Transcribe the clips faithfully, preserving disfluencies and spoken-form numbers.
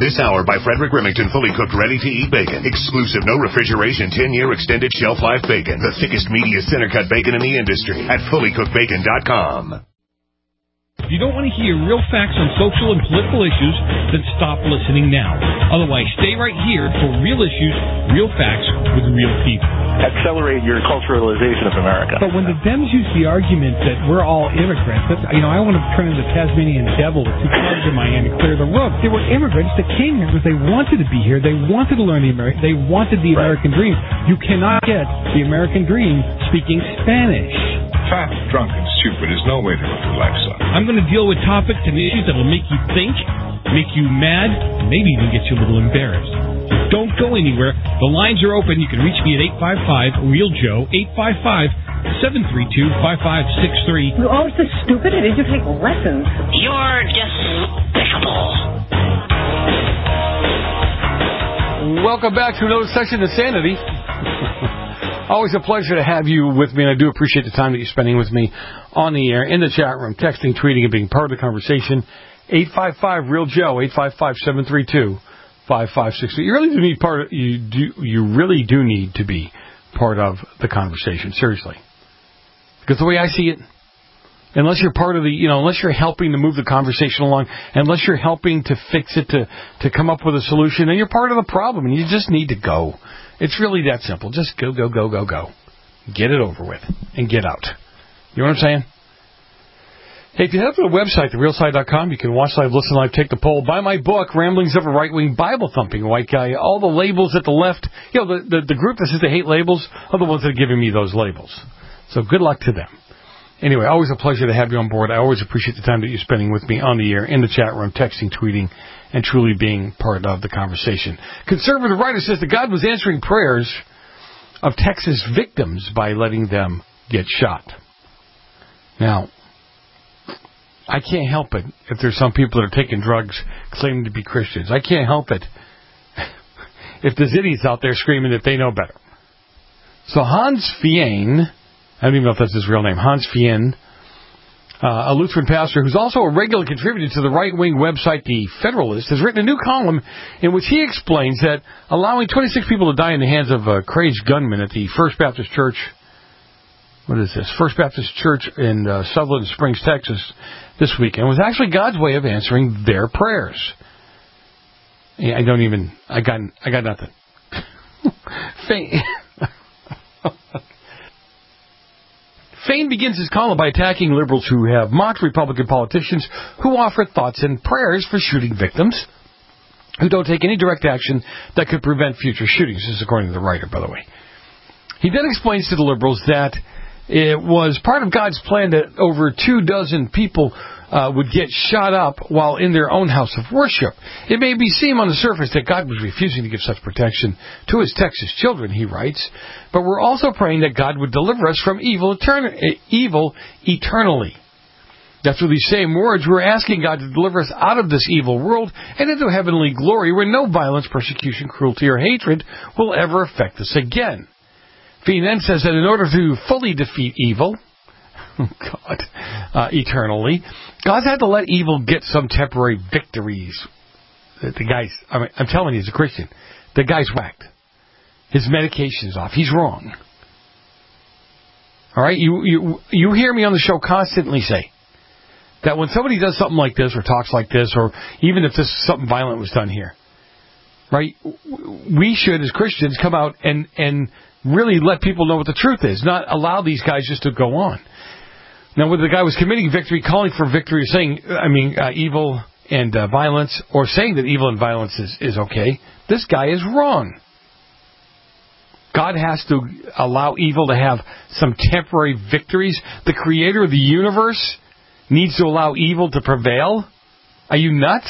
This hour by Frederick Remington, fully cooked, ready-to-eat bacon. Exclusive, no refrigeration, ten-year extended shelf life bacon. The thickest, meatiest center-cut bacon in the industry at fully cooked bacon dot com. If you don't want to hear real facts on social and political issues, then stop listening now. Otherwise, stay right here for real issues, real facts with real people. Accelerate your culturalization of America. But when the Dems use the argument that we're all immigrants, that's, you know, I want to turn into the Tasmanian devil with two clubs in my hand and clear the road. They were immigrants that came here because they wanted to be here. They wanted to learn the American. They wanted the right. American dream. You cannot get the American dream speaking Spanish. Fat, drunk, and stupid is no way to live your life, son. I'm going to deal with topics and issues that will make you think, make you mad, maybe even get you a little embarrassed. Don't go anywhere. The lines are open. You can reach me at eight five five, real joe, eight five five, seven three two, five five six three. You're always so stupid. Did you take lessons? You're despicable. Welcome back to another session of Sanity. Always a pleasure to have you with me, and I do appreciate the time that you're spending with me on the air, in the chat room, texting, tweeting, and being part of the conversation. eight five five, real joe, eight five five, seven three two, five five six three. You really do need part of, you do you really do need to be part of the conversation, seriously. Because the way I see it, unless you're part of the, you know, unless you're helping to move the conversation along, unless you're helping to fix it, to, to come up with a solution, then you're part of the problem, and you just need to go. It's really that simple. Just go, go, go, go, go. Get it over with and get out. You know what I'm saying? Hey, if you head to the website, the real side dot com, you can watch live, listen live, take the poll, buy my book, Ramblings of a Right-Wing Bible-Thumping White Guy. All the labels at the left, you know, the, the, the group that says they hate labels are the ones that are giving me those labels. So good luck to them. Anyway, always a pleasure to have you on board. I always appreciate the time that you're spending with me on the air, in the chat room, texting, tweeting, and truly being part of the conversation. Conservative writer says that God was answering prayers of Texas victims by letting them get shot. Now, I can't help it if there's some people that are taking drugs claiming to be Christians. I can't help it if there's idiots out there screaming that they know better. So Hans Fien, I don't even know if that's his real name, Hans Fien, Uh, a Lutheran pastor who's also a regular contributor to the right-wing website The Federalist, has written a new column in which he explains that allowing twenty-six people to die in the hands of a crazed gunman at the First Baptist Church, what is this, First Baptist Church in uh, Sutherland Springs, Texas, this weekend was actually God's way of answering their prayers. Yeah, I don't even, I got, I got nothing. Fain begins his column by attacking liberals who have mocked Republican politicians who offer thoughts and prayers for shooting victims who don't take any direct action that could prevent future shootings. This is according to the writer, by the way. He then explains to the liberals that it was part of God's plan that over two dozen people uh, would get shot up while in their own house of worship. It may be seen on the surface that God was refusing to give such protection to his Texas children, he writes, but we're also praying that God would deliver us from evil, etern- evil eternally. That's with these same words, we're asking God to deliver us out of this evil world and into heavenly glory where no violence, persecution, cruelty, or hatred will ever affect us again. Fien then says that in order to fully defeat evil, oh God, uh, eternally, God's had to let evil get some temporary victories. The, the guy's, I mean, I'm telling you, he's a Christian. The guy's whacked. His medication's off. He's wrong. All right? You, you, you hear me on the show constantly say that when somebody does something like this or talks like this, or even if this something violent was done here, right, we should, as Christians, come out and, and really let people know what the truth is, not allow these guys just to go on. Now, whether the guy was committing victory, calling for victory, saying, I mean, uh, evil and uh, violence, or saying that evil and violence is, is okay, this guy is wrong. God has to allow evil to have some temporary victories. The creator of the universe needs to allow evil to prevail? Are you nuts?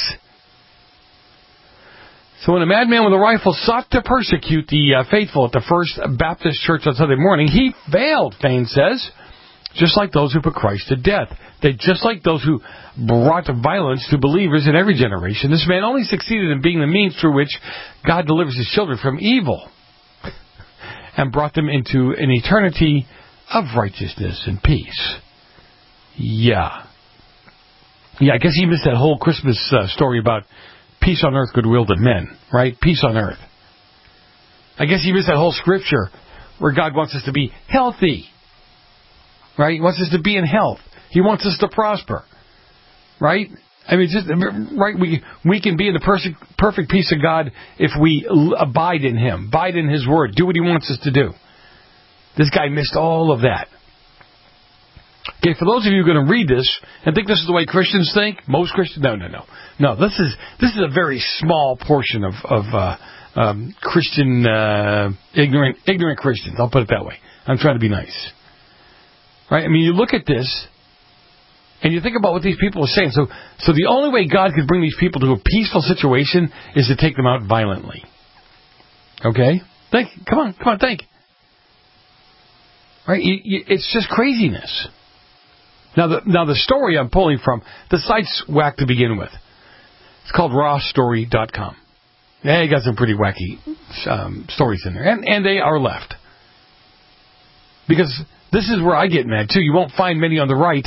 So when a madman with a rifle sought to persecute the uh, faithful at the First Baptist Church on Sunday morning, he failed, Fain says, just like those who put Christ to death. They just like those who brought violence to believers in every generation. This man only succeeded in being the means through which God delivers his children from evil and brought them into an eternity of righteousness and peace. Yeah. Yeah, I guess he missed that whole Christmas uh, story about peace on earth, goodwill to men, right? Peace on earth. I guess you missed that whole scripture where God wants us to be healthy, right? He wants us to be in health. He wants us to prosper, right? I mean, just right. We we can be in the perfect perfect peace of God if we abide in Him, abide in His Word, do what He wants us to do. This guy missed all of that. Okay, for those of you who are going to read this and think this is the way Christians think, most Christians, no, no, no, no. This is this is a very small portion of of uh, um, Christian uh, ignorant ignorant Christians. I'll put it that way. I'm trying to be nice, right? I mean, you look at this. And you think about what these people are saying. So so the only way God could bring these people to a peaceful situation is to take them out violently. Okay? Think. Come on. Come on, think. Right? You, you, it's just craziness. Now the, now the story I'm pulling from, the site's whack to begin with. It's called raw story dot com. Yeah, you got some pretty wacky um, stories in there. And, and they are left. Because this is where I get mad, too. You won't find many on the right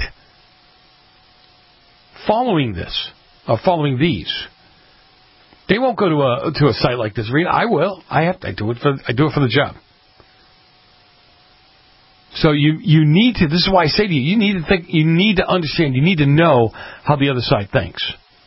following this, uh, following these. They won't go to a to a site like this. Read, I will. I have. To, I do it for. I do it for the job. So you you need to. This is why I say to you, you need to think. You need to understand. You need to know how the other side thinks.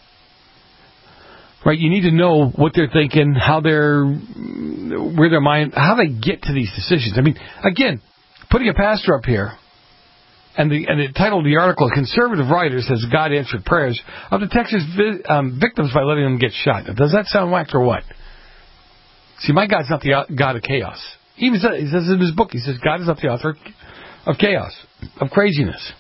Right. You need to know what they're thinking, how they're, where their mind, how they get to these decisions. I mean, again, putting a pastor up here. And the, and the title of the article, Conservative Writer says God answered prayers of the Texas vi- um, victims by letting them get shot. Now, does that sound whacked or what? See, my God's not the God of chaos. He even says, he says in his book, he says, God is not the author of chaos, of craziness.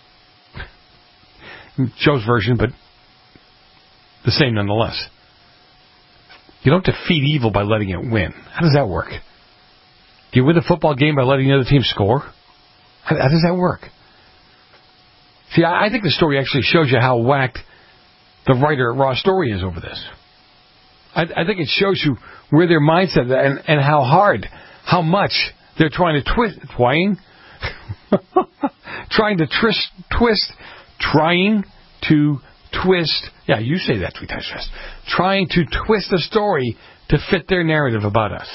Joe's version, but the same nonetheless. You don't defeat evil by letting it win. How does that work? Do you win the football game by letting the other team score? How, how does that work? See, I think the story actually shows you how whacked the writer at Raw Story is over this. I, I think it shows you where their mindset and, and how hard, how much they're trying to twist, trying, trying to twist, twist, trying to twist. Yeah, you say that three times fast. Trying to twist the story to fit their narrative about us.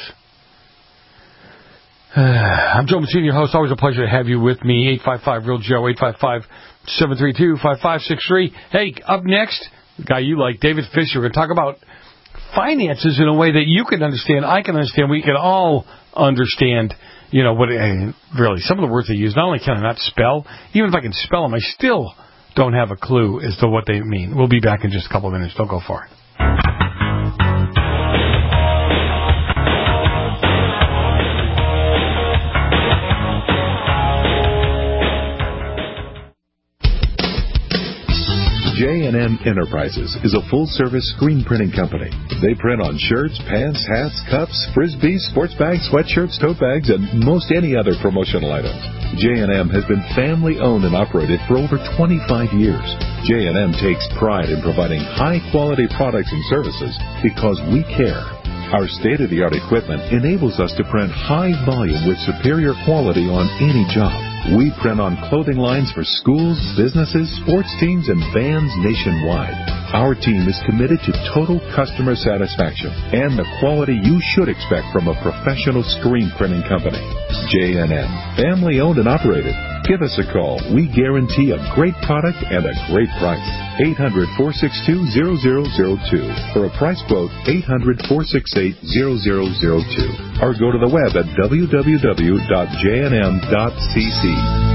Uh, I'm Joe Mancini, your host. Always a pleasure to have you with me. eight five five real Joe, eight five five, seven three two, five five six three. Hey, up next, the guy you like, David Fisher. We're going to talk about finances in a way that you can understand, I can understand, we can all understand, you know, what it, really, some of the words they use. Not only can I not spell, even if I can spell them, I still don't have a clue as to what they mean. We'll be back in just a couple of minutes. Don't go far. J and M Enterprises is a full-service screen printing company. They print on shirts, pants, hats, cups, frisbees, sports bags, sweatshirts, tote bags, and most any other promotional items. J and M has been family-owned and operated for over twenty-five years. J and M takes pride in providing high-quality products and services because we care. Our state-of-the-art equipment enables us to print high volume with superior quality on any job. We print on clothing lines for schools, businesses, sports teams, and bands nationwide. Our team is committed to total customer satisfaction and the quality you should expect from a professional screen printing company. J and M, family-owned and operated. Give us a call. We guarantee a great product and a great price. eight hundred, four six two, zero zero zero two. For a price quote, eight hundred, four six eight, zero zero zero two. Or go to the web at w w w dot j n m dot c c.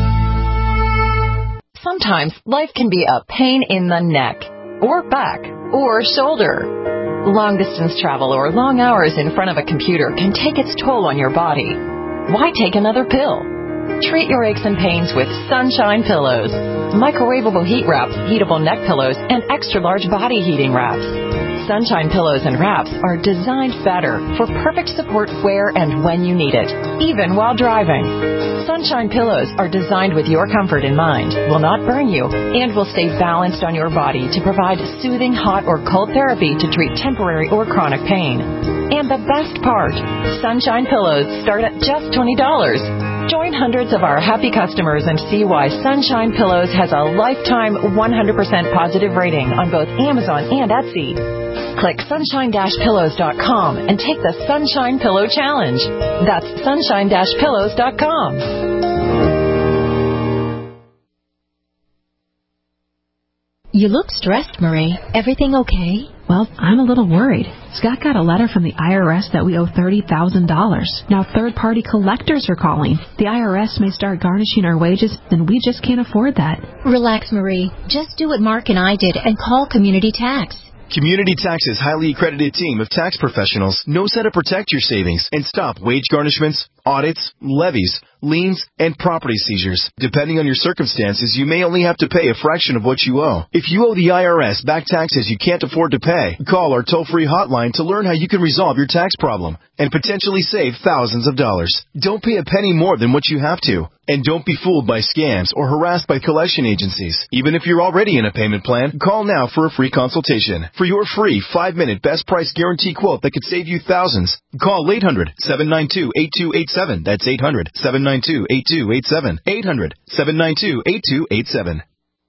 Sometimes life can be a pain in the neck, or back, or shoulder. Long-distance travel or long hours in front of a computer can take its toll on your body. Why take another pill? Treat your aches and pains with Sunshine Pillows. Microwavable heat wraps, heatable neck pillows, and extra-large body heating wraps. Sunshine Pillows and wraps are designed better for perfect support where and when you need it, even while driving. Sunshine Pillows are designed with your comfort in mind, will not burn you, and will stay balanced on your body to provide soothing hot or cold therapy to treat temporary or chronic pain. And the best part, Sunshine Pillows start at just twenty dollars. Join hundreds of our happy customers and see why Sunshine Pillows has a lifetime one hundred percent positive rating on both Amazon and Etsy. Click sunshine dash pillows dot com and take the Sunshine Pillow Challenge. That's sunshine dash pillows dot com. You look stressed, Marie. Everything okay? Well, I'm a little worried. Scott got a letter from the I R S that we owe thirty thousand dollars. Now third-party collectors are calling. The I R S may start garnishing our wages, and we just can't afford that. Relax, Marie. Just do what Mark and I did and call Community Tax. Community Tax's highly accredited team of tax professionals knows how to protect your savings and stop wage garnishments, audits, levies, liens, and property seizures. Depending on your circumstances, you may only have to pay a fraction of what you owe. If you owe the I R S back taxes you can't afford to pay, call our toll-free hotline to learn how you can resolve your tax problem and potentially save thousands of dollars. Don't pay a penny more than what you have to. And don't be fooled by scams or harassed by collection agencies. Even if you're already in a payment plan, call now for a free consultation. For your free five-minute best price guarantee quote that could save you thousands, call eight hundred, seven nine two, eight two eight seven. That's eight hundred, seven nine two, eight two eight seven. eight hundred, seven nine two, eight two eight seven.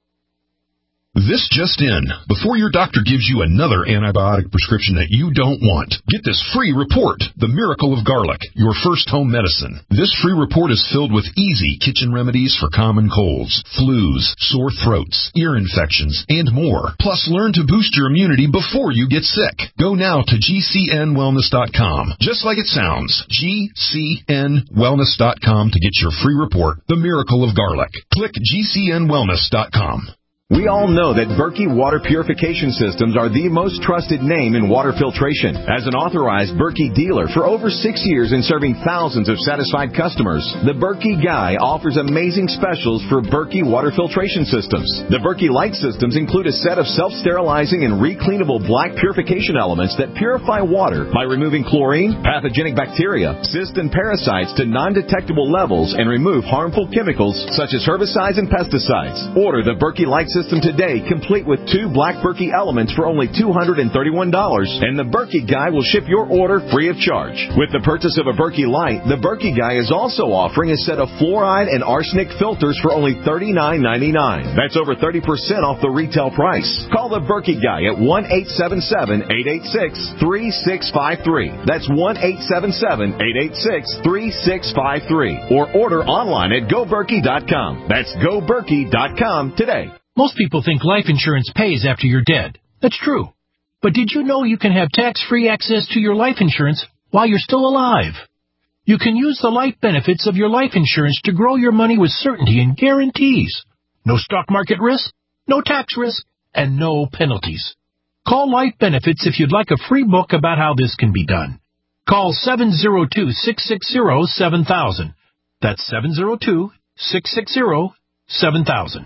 This just in. Before your doctor gives you another antibiotic prescription that you don't want, get this free report, The Miracle of Garlic, your first home medicine. This free report is filled with easy kitchen remedies for common colds, flus, sore throats, ear infections, and more. Plus, learn to boost your immunity before you get sick. Go now to G C N wellness dot com. Just like it sounds, G C N wellness dot com to get your free report, The Miracle of Garlic. Click G C N wellness dot com. We all know that Berkey Water Purification Systems are the most trusted name in water filtration. As an authorized Berkey dealer for over six years and serving thousands of satisfied customers, the Berkey Guy offers amazing specials for Berkey Water Filtration Systems. The Berkey Light Systems include a set of self-sterilizing and recleanable black purification elements that purify water by removing chlorine, pathogenic bacteria, cysts, and parasites to non-detectable levels and remove harmful chemicals such as herbicides and pesticides. Order the Berkey Light System today, complete with two black Berkey elements for only two hundred thirty-one dollars, and the Berkey Guy will ship your order free of charge. With the purchase of a Berkey Light, the Berkey Guy is also offering a set of fluoride and arsenic filters for only thirty-nine ninety-nine. That's over thirty percent off the retail price. Call the Berkey Guy at one eight seven seven, eight eight six, three six five three. That's one eight seven seven, eight eight six, three six five three. Or order online at go berkey dot com. That's go berkey dot com today. Most people think life insurance pays after you're dead. That's true. But did you know you can have tax-free access to your life insurance while you're still alive? You can use the life benefits of your life insurance to grow your money with certainty and guarantees. No stock market risk, no tax risk, and no penalties. Call Life Benefits if you'd like a free book about how this can be done. Call seven zero two, six six zero, seven thousand. That's seven zero two, six six zero, seven thousand.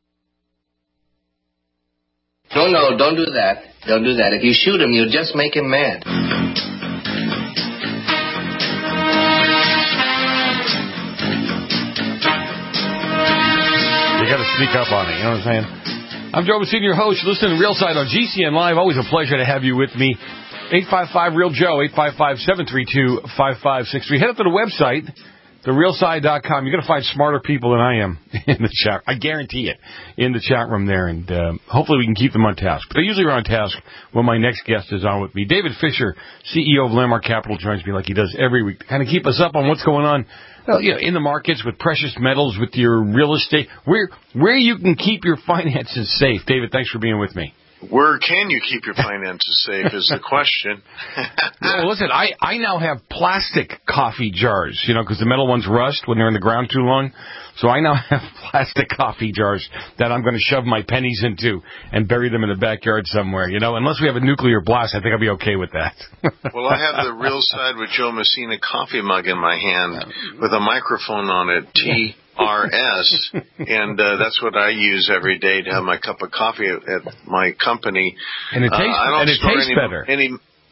No, no, don't do that. Don't do that. If you shoot him, you'll just make him mad. You got to sneak up on it, you know what I'm saying? I'm Joe Messina, your host. You're listening to Real Side on G C N Live. Always a pleasure to have you with me. eight five five, real joe, eight five five, seven three two, five five six three. Head up to the website, the real side dot com. You're going to find smarter people than I am in the chat. I guarantee it, in the chat room there. And uh, hopefully we can keep them on task. But they usually are on task when my next guest is on with me. David Fisher, C E O of Landmark Capital, joins me like he does every week to kind of keep us up on what's going on well, you know, in the markets with precious metals, with your real estate, where where you can keep your finances safe. David, thanks for being with me. Where can you keep your finances safe is the question. Well, listen, I, I now have plastic coffee jars, you know, because the metal ones rust when they're in the ground too long. So I now have plastic coffee jars that I'm going to shove my pennies into and bury them in the backyard somewhere, you know. Unless we have a nuclear blast, I think I'll be okay with that. Well, I have the Real Side with Joe Messina coffee mug in my hand with a microphone on it, T R S, and uh, that's what I use every day to have my cup of coffee at, at my company. And it tastes, uh, I don't and it store tastes any, better. Any,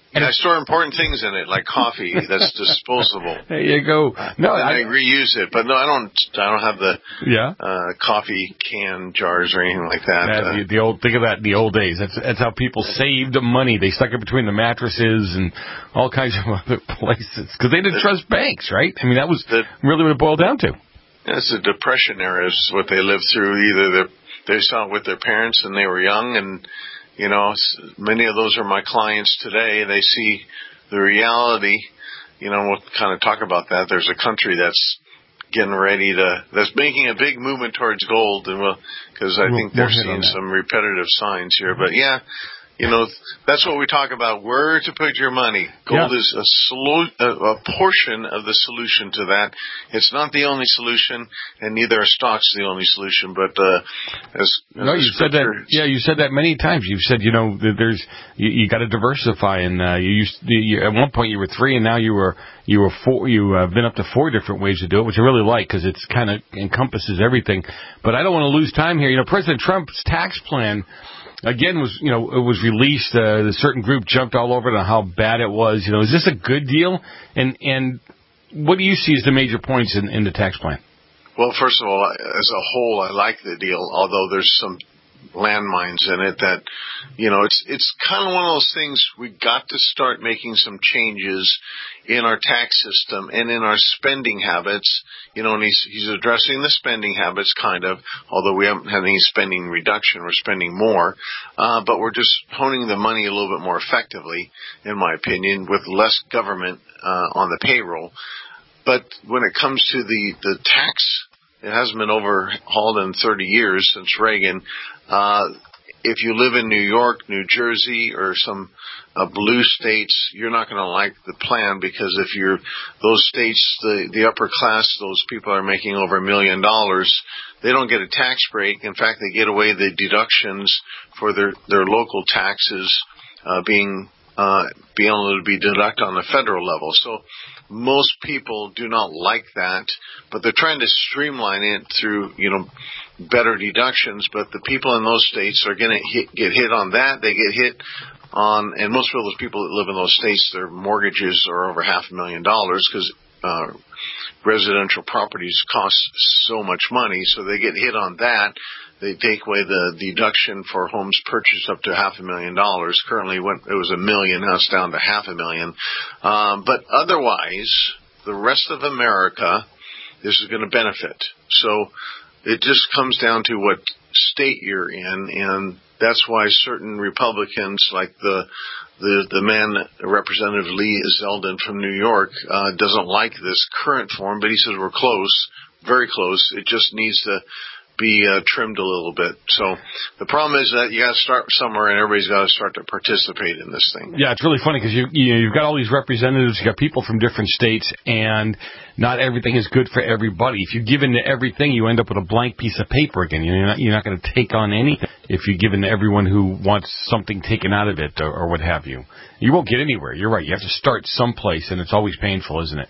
And I store important things in it, like coffee that's disposable. There you go. No, I, I, I reuse it, but no, I don't. I don't have the yeah uh, coffee can jars or anything like that. that uh, the, the old think of that in the old days. That's that's how people saved money. They stuck it between the mattresses and all kinds of other places because they didn't trust banks, right? I mean, that was the, really what it boiled down to. It's the Depression era is what they lived through. Either they saw it with their parents and they were young, and you know, many of those are my clients today. They see the reality. You know, we'll kind of talk about that. There's a country that's getting ready to, that's making a big movement towards gold, and we'll, because I we'll, think they're we'll seeing some repetitive signs here. But yeah, you know, that's what we talk about, where to put your money. Gold yeah. is a, solu- a, a portion of the solution to that. It's not the only solution, and neither are stocks the only solution. But uh, as, as no, you said that. Yeah, you said that many times. You've said, you know, that there's you, you got to diversify, and uh, you used you, at one point you were three, and now you were you were four. You have uh, been up to four different ways to do it, which I really like because it's kind of encompasses everything. But I don't want to lose time here. You know, President Trump's tax plan. Again, was you know it was released. Uh, the certain group jumped all over it on how bad it was. You know, is this a good deal? And and what do you see as the major points in, in the tax plan? Well, first of all, as a whole, I like the deal. Although there's some landmines in it that, you know, it's it's kind of one of those things. We got to start making some changes in our tax system and in our spending habits. You know, and he's he's addressing the spending habits, kind of, although we haven't had any spending reduction. We're spending more, uh, but we're just honing the money a little bit more effectively, in my opinion, with less government uh, on the payroll. But when it comes to the, the tax, it hasn't been overhauled in thirty years since Reagan. Uh, if you live in New York, New Jersey, or some uh, blue states, you're not going to like the plan because if you're those states, the, the upper class, those people are making over a million dollars, they don't get a tax break. In fact, they get away the deductions for their, their local taxes uh, being uh, being able to be deducted on the federal level. So most people do not like that, but they're trying to streamline it through, you know, better deductions. But the people in those states are going to get hit on that. They get hit on, and most of those people that live in those states, their mortgages are over half a million dollars because uh, residential properties cost so much money, so they get hit on that. They take away the deduction for homes purchased up to half a million dollars. Currently, it was a million. Now it's down to half a million. Um, but otherwise, the rest of America, this is going to benefit. So it just comes down to what state you're in, and that's why certain Republicans, like the the the man, Representative Lee Zeldin from New York, uh, doesn't like this current form, but he says we're close, very close. It just needs to be uh, trimmed a little bit. So the problem is that you got to start somewhere, and everybody's got to start to participate in this thing. Yeah, it's really funny because you, you know, you've got all these representatives, you've got people from different states, and not everything is good for everybody. If you give in to everything, you end up with a blank piece of paper again. You're not, you're not going to take on any if you give in to everyone who wants something taken out of it or, or what have you. You won't get anywhere. You're right. You have to start someplace, and it's always painful, isn't it?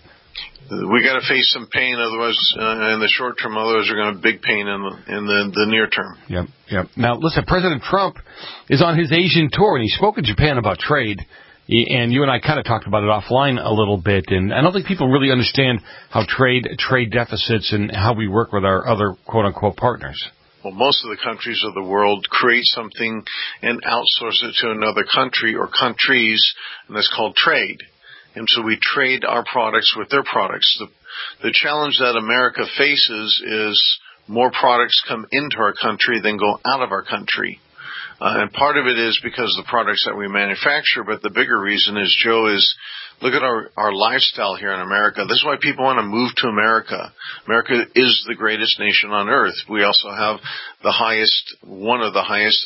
We got to face some pain, otherwise, uh, in the short term. Otherwise, we're going to have big pain in the in the, the near term. Yep, yep. Now, listen, President Trump is on his Asian tour, and he spoke in Japan about trade. And you and I kind of talked about it offline a little bit, and I don't think people really understand how trade trade deficits and how we work with our other quote unquote partners. Well, most of the countries of the world create something and outsource it to another country or countries, and that's called trade. And so we trade our products with their products. The, the challenge that America faces is more products come into our country than go out of our country. Uh, and part of it is because of the products that we manufacture, but the bigger reason is, Joe, is look at our, our lifestyle here in America. This is why people want to move to America. America is the greatest nation on earth. We also have the highest, one of the highest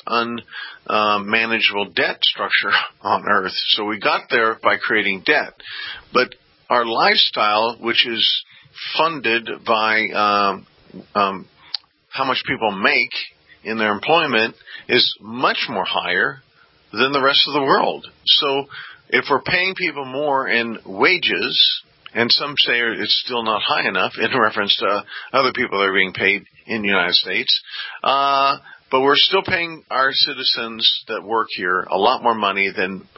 unmanageable uh, debt structure on earth. So we got there by creating debt. But our lifestyle, which is funded by um, um, how much people make in their employment, is much more higher than the rest of the world. So if we're paying people more in wages, and some say it's still not high enough in reference to other people that are being paid in the United States, uh, but we're still paying our citizens that work here a lot more money than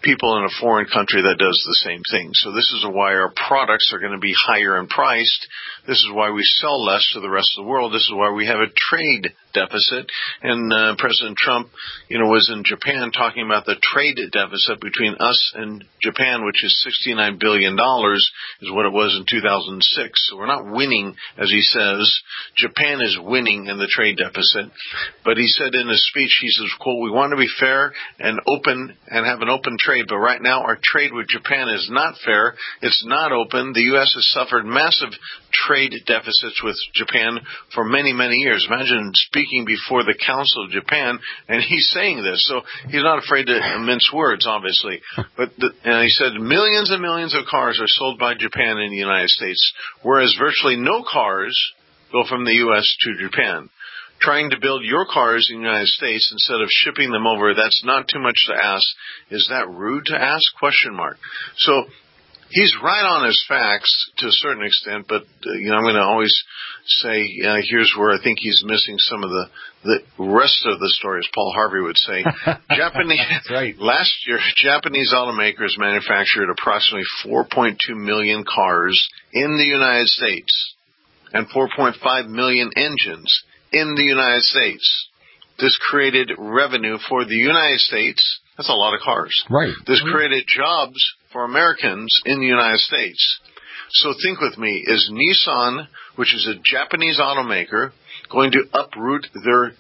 people in a foreign country that does the same thing. So this is why our products are going to be higher in priced. This is why we sell less to the rest of the world. This is why we have a trade deficit. And uh, President Trump, you know, was in Japan talking about the trade deficit between us and Japan, which is sixty-nine billion dollars, is what it was in two thousand six. So we're not winning, as he says. Japan is winning in the trade deficit. But he said in his speech, he says, quote, we want to be fair and open and have an open trade. But right now our trade with Japan is not fair. It's not open. The U S has suffered massive trade deficits with Japan for many, many years. Imagine speaking before the Council of Japan, and he's saying this. So he's not afraid to mince words, obviously. But the, and he said millions and millions of cars are sold by Japan in the United States, whereas virtually no cars go from the U S to Japan. Trying to build your cars in the United States instead of shipping them over, that's not too much to ask. Is that rude to ask? Question mark. So he's right on his facts to a certain extent, but uh, you know, I'm going to always say uh, here's where I think he's missing some of the the rest of the story, as Paul Harvey would say. Japanese right. Last year, Japanese automakers manufactured approximately four point two million cars in the United States and four point five million engines in the United States. This created revenue for the United States. That's a lot of cars. Right. This created jobs for Americans in the United States. So think with me, is Nissan, which is a Japanese automaker, going to uproot their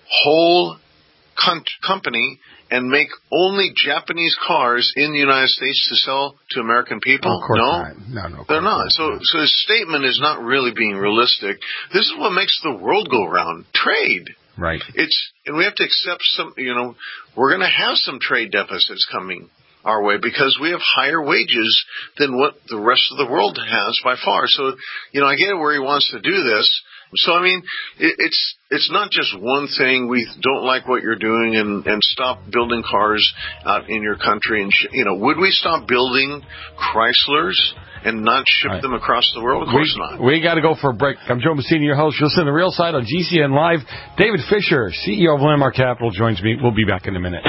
whole com- company and make only Japanese cars in the United States to sell to American people? Of course no, not. No, no, they're not. not. So, so his statement is not really being realistic. This is what makes the world go round. Trade. Right. It's, and we have to accept some, you know, we're going to have some trade deficits coming our way because we have higher wages than what the rest of the world has by far. So, you know, I get where he wants to do this. So, I mean, it, it's it's not just one thing. We don't like what you're doing and, and stop building cars out in your country. And, sh- you know, would we stop building Chryslers and not ship right. them across the world? Of course we, not. We got to go for a break. I'm Joe Messina, your host. You'll listen to The Real Side on G C N Live. David Fisher, C E O of Landmark Capital, joins me. We'll be back in a minute.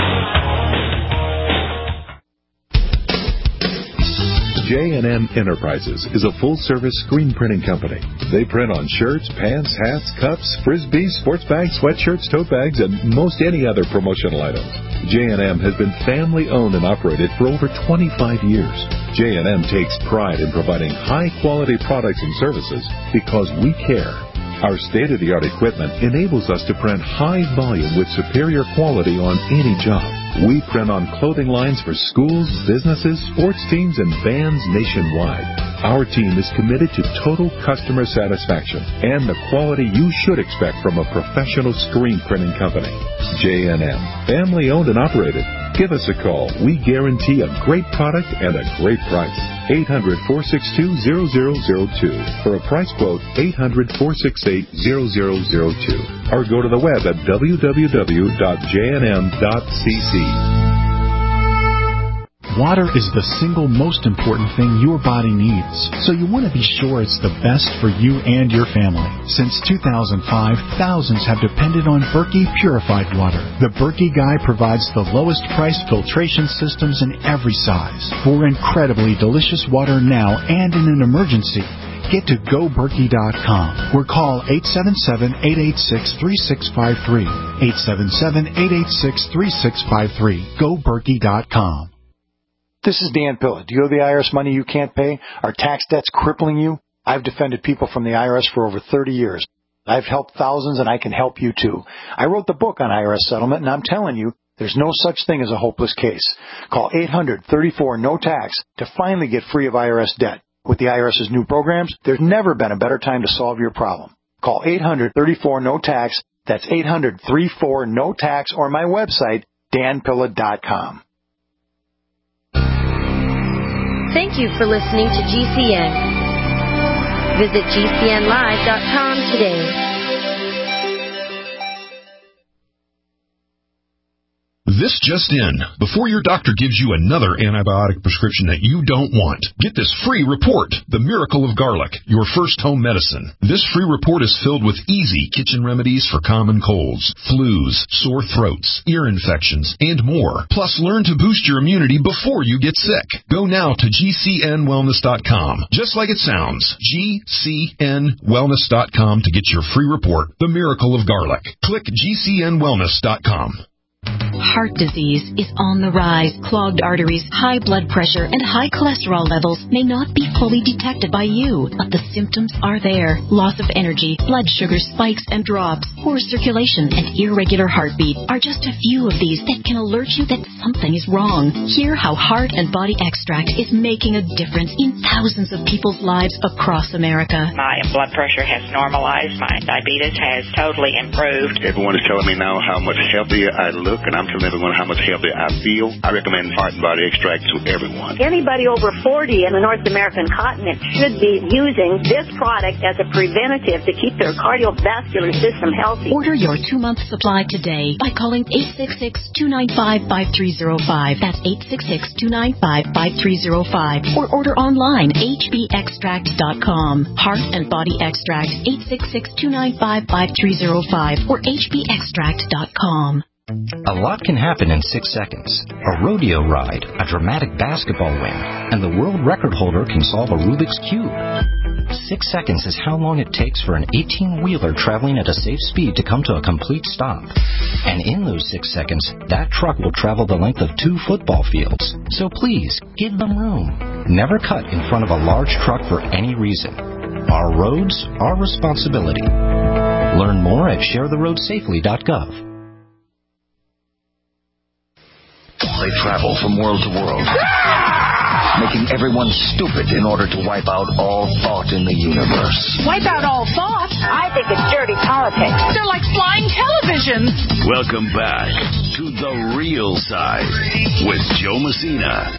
J and M Enterprises is a full-service screen printing company. They print on shirts, pants, hats, cups, frisbees, sports bags, sweatshirts, tote bags, and most any other promotional items. J and M has been family-owned and operated for over twenty-five years. J and M takes pride in providing high-quality products and services because we care. Our state-of-the-art equipment enables us to print high volume with superior quality on any job. We print on clothing lines for schools, businesses, sports teams, and bands nationwide. Our team is committed to total customer satisfaction and the quality you should expect from a professional screen printing company. J and M, family-owned and operated. Give us a call. We guarantee a great product and a great price. eight hundred, four six two, zero zero zero two. For a price quote, eight hundred, four six eight, zero zero zero two. Or go to the web at w w w dot j n m dot c c. Water is the single most important thing your body needs, so you want to be sure it's the best for you and your family. Since two thousand five, thousands have depended on Berkey purified water. The Berkey Guy provides the lowest price filtration systems in every size. For incredibly delicious water now and in an emergency, get to go berkey dot com or call eight seven seven, eight eight six, three six five three. eight seven seven, eight eight six, three six five three. go berkey dot com. This is Dan Pilla. Do you owe the I R S money you can't pay? Are tax debts crippling you? I've defended people from the I R S for over thirty years. I've helped thousands, and I can help you too. I wrote the book on I R S settlement, and I'm telling you, there's no such thing as a hopeless case. Call eight hundred, thirty-four, no tax to finally get free of I R S debt. With the IRS's new programs, there's never been a better time to solve your problem. Call eight hundred, thirty-four, no tax. That's eight hundred, thirty-four, no tax, or my website, dan pilla dot com. Thank you for listening to G C N. Visit G C N live dot com today. This just in. Before your doctor gives you another antibiotic prescription that you don't want, get this free report, The Miracle of Garlic, your first home medicine. This free report is filled with easy kitchen remedies for common colds, flus, sore throats, ear infections, and more. Plus, learn to boost your immunity before you get sick. Go now to G C N wellness dot com. Just like it sounds, G C N wellness dot com to get your free report, The Miracle of Garlic. Click G C N wellness dot com. Heart disease is on the rise. Clogged arteries, high blood pressure, and high cholesterol levels may not be fully detected by you, but the symptoms are there. Loss of energy, blood sugar spikes and drops, poor circulation, and irregular heartbeat are just a few of these that can alert you that something is wrong. Hear how Heart and Body Extract is making a difference in thousands of people's lives across America. My blood pressure has normalized. My diabetes has totally improved. Everyone is telling me now how much healthier I look, and I'm telling everyone how much healthier I feel. I recommend Heart and Body Extract to everyone. Anybody over forty in the North American continent should be using this product as a preventative to keep their cardiovascular system healthy. Order your two-month supply today by calling eight six six, two nine five, five three zero five. That's eight six six, two nine five, five three zero five. Or order online, H B extract dot com. Heart and Body Extract, eight six six, two nine five, five three zero five or H B extract dot com. A lot can happen in six seconds. A rodeo ride, a dramatic basketball win, and the world record holder can solve a Rubik's Cube. Six seconds is how long it takes for an eighteen-wheeler traveling at a safe speed to come to a complete stop. And in those six seconds, that truck will travel the length of two football fields. So please, give them room. Never cut in front of a large truck for any reason. Our roads, our responsibility. Learn more at share the road safely dot gov. They travel from world to world, making everyone stupid in order to wipe out all thought in the universe. Wipe out all thought? I think it's dirty politics. They're like flying televisions. Welcome back to The Real Side with Joe Messina.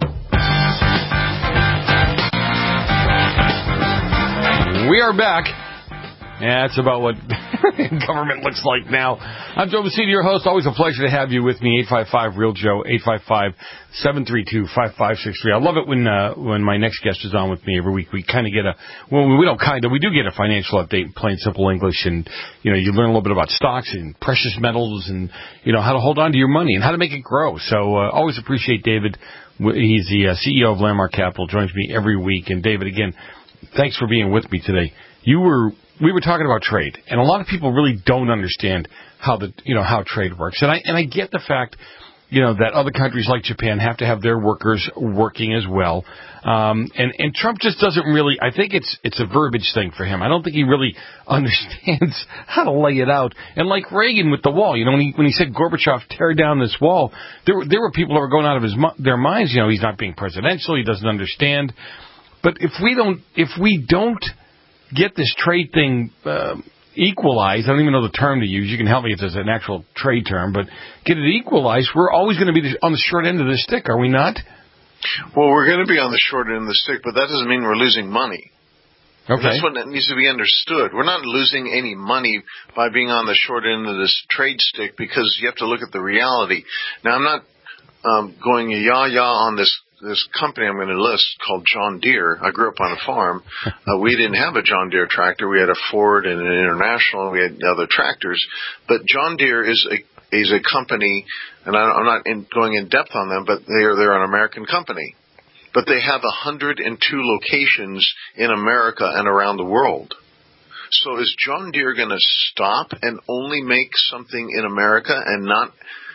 We are back. Yeah, that's about what government looks like now. I'm Joe Messina, your host. Always a pleasure to have you with me. eight five five, real Joe, eight five five, seven three two, five five six three. I love it when uh, when my next guest is on with me every week. We kind of get a, well, we don't kind of, we do get a financial update in plain simple English. And, you know, you learn a little bit about stocks and precious metals and, you know, how to hold on to your money and how to make it grow. So uh, always appreciate David. He's the uh, C E O of Landmark Capital, joins me every week. And, David, again, thanks for being with me today. You were... We were talking about trade, and a lot of people really don't understand how the you know how trade works. And I and I get the fact, you know, that other countries like Japan have to have their workers working as well. Um, and and Trump just doesn't really. I think it's it's a verbiage thing for him. I don't think he really understands how to lay it out. And like Reagan with the wall, you know, when he when he said Gorbachev tear down this wall, there were there were people who were going out of his their minds. You know, he's not being presidential. He doesn't understand. But if we don't if we don't get this trade thing uh, equalized. I don't even know the term to use. You can help me if there's an actual trade term, but get it equalized. We're always going to be on the short end of the stick, are we not? Well, we're going to be on the short end of the stick, but that doesn't mean we're losing money. Okay. That's what needs to be understood. We're not losing any money by being on the short end of this trade stick because you have to look at the reality. Now, I'm not um, going yah-yah on this this company I'm going to list called John Deere. I grew up on a farm. Uh, we didn't have a John Deere tractor. We had a Ford and an International. We had other tractors. But John Deere is a is a company, and I, I'm not in, going in depth on them, but they're they're an American company. But they have one hundred two locations in America and around the world. So is John Deere going to stop and only make something in America and not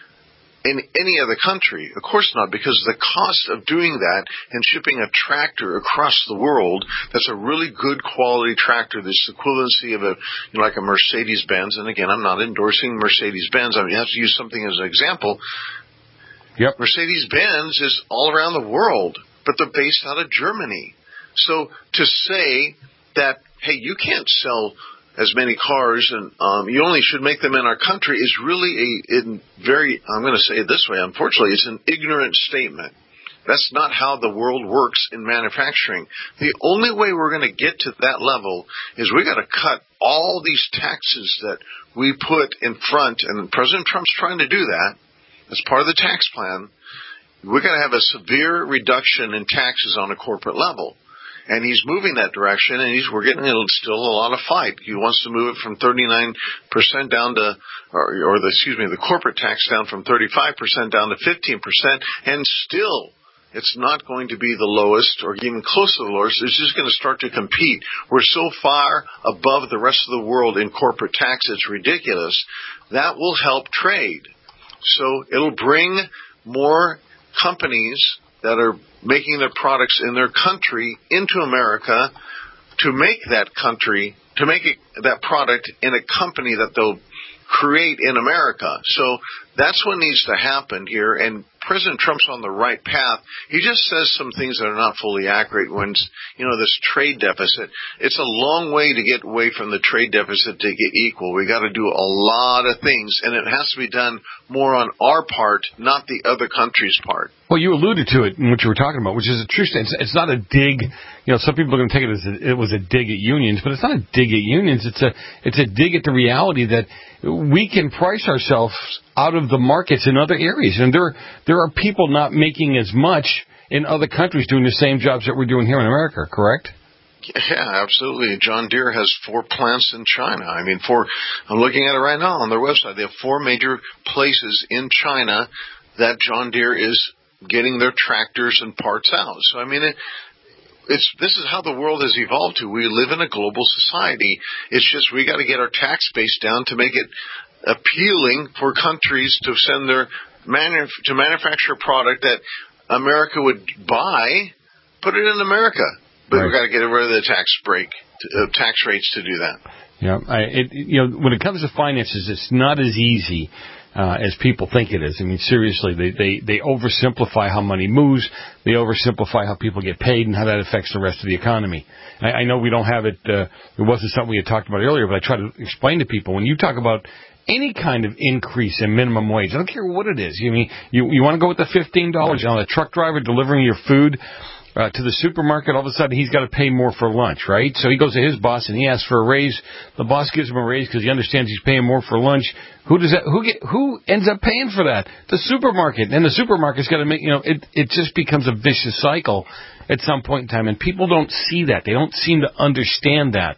in any other country? Of course not, because the cost of doing that and shipping a tractor across the world that's a really good quality tractor, this equivalency of a you know, like a Mercedes-Benz, and again, I'm not endorsing Mercedes-Benz. I mean, you have to use something as an example. Yep. Mercedes-Benz is all around the world, but they're based out of Germany. So to say that, hey, you can't sell as many cars, and um, you only should make them in our country is really a in very, I'm going to say it this way, unfortunately, it's an ignorant statement. That's not how the world works in manufacturing. The only way we're going to get to that level is we got to cut all these taxes that we put in front, and President Trump's trying to do that. as part of the tax plan, we're going to have a severe reduction in taxes on a corporate level. And he's moving that direction, and he's we're getting still a lot of fight. He wants to move it from thirty-nine percent down to, or, or the, excuse me, the corporate tax down from thirty-five percent down to fifteen percent, and still it's not going to be the lowest or even close to the lowest. It's just going to start to compete. We're so far above the rest of the world in corporate tax, it's ridiculous. That will help trade. So it'll bring more companies that are making their products in their country into America to make that country, to make it, that product in a company that they'll create in America. So that's what needs to happen here, and President Trump's on the right path. He just says some things that are not fully accurate when, you know, this trade deficit. It's a long way to get away from the trade deficit to get equal. We got to do a lot of things, and it has to be done more on our part, not the other country's part. Well, you alluded to it in what you were talking about, which is a true statement. It's, it's not a dig. You know, some people are going to take it as a, it was a dig at unions, but it's not a dig at unions. It's a it's a dig at the reality that we can price ourselves out of the markets in other areas, and there there are people not making as much in other countries doing the same jobs that we're doing here in America. Correct? Yeah, absolutely. John Deere has four plants in China. I mean, four. I'm looking at it right now on their website. They have four major places in China that John Deere is getting their tractors and parts out. So, I mean, it, it's this is how the world has evolved to. We live in a global society. It's just we got to get our tax base down to make it appealing for countries to send their manu- to manufacture a product that America would buy, put it in America. But right. We've got to get rid of the tax break, uh, tax rates to do that. Yeah, I, it, you know, when it comes to finances, it's not as easy uh, as people think it is. I mean, seriously, they, they, they oversimplify how money moves. They oversimplify how people get paid and how that affects the rest of the economy. I, I know we don't have it. Uh, it wasn't something we had talked about earlier, but I try to explain to people when you talk about any kind of increase in minimum wage, I don't care what it is. You mean you you want to go with the fifteen dollars on a truck driver delivering your food Uh, to the supermarket, all of a sudden he's got to pay more for lunch, right? So he goes to his boss and he asks for a raise. The boss gives him a raise because he understands he's paying more for lunch. Who does that? Who get? Who ends up paying for that? The supermarket. And the supermarket's got to make. You know, it it just becomes a vicious cycle at some point in time, and people don't see that. They don't seem to understand that.